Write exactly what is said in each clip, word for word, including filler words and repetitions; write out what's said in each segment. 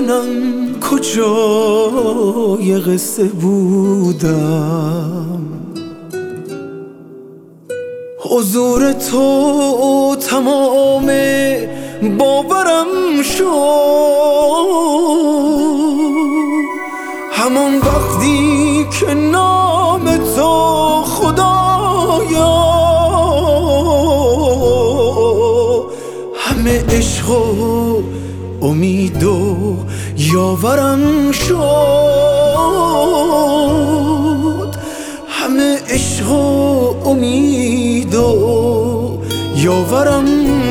نمیدونم کجای قصه بودم، حضور تو تمام باورم شد. همون وقتی که نام تو خدایا همه عشق و امید و یاورم شد، همه عشق و امید و یاورم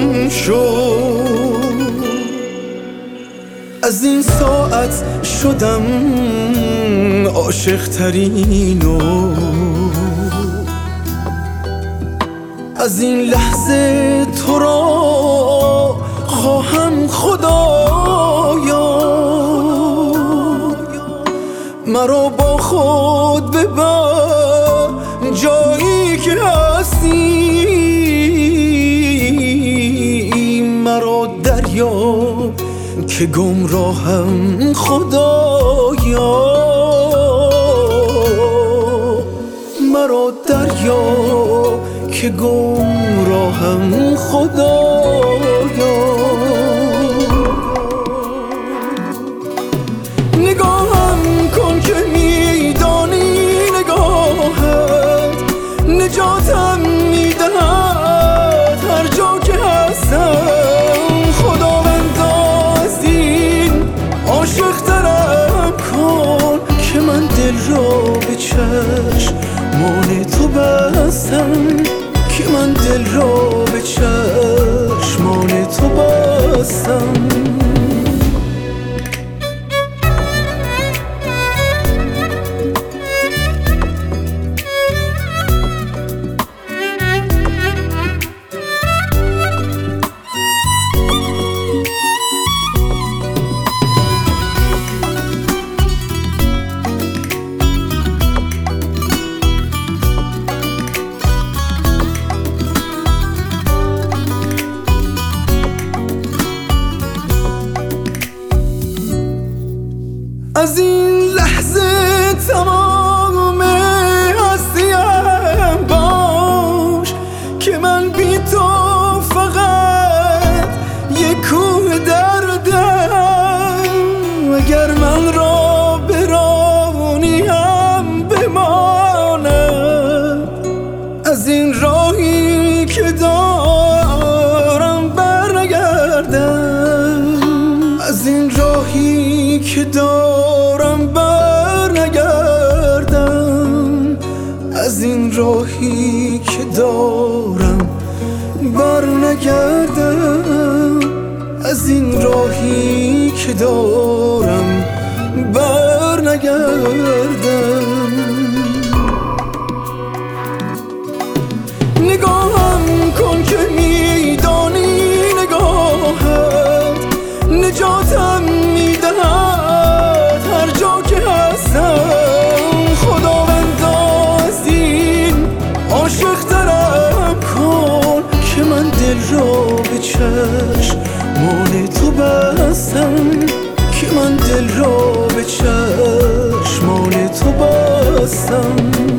شد. از این ساعت شدم عاشق ترین و از این لحظه تو را خواهم خدایا، مرا با خود ببر جایی که هستی، مرا دریاب که گمراهم خدایا، مرا دریاب که گمراهم خدایا. نگاهم کن که میدانی نگاهت نجاتم میدهد هر جا که هستم. خداوندا از این عاشق ترم کن که من دل را به چشمان تو بستم، که من دل را به چشمان تو بستم. از این لحظه تمام هستیم باش که من بی تو فقط یک کوه دردم. اگر من را برانی هم بمانم، از این راهی که دارم برنگردم، از این راهی که دارم برنگردم، از این راهی که دارم برنگردم، از این راهی که دارم برنگردم. نگاهم کن که میدانی نگاهت نجاتم میدهد هر جا که هستم. خداوندا از این عاشق ترم کن که من دل را به چشمان تو بستم، که من دل را به چشمان تو بستم.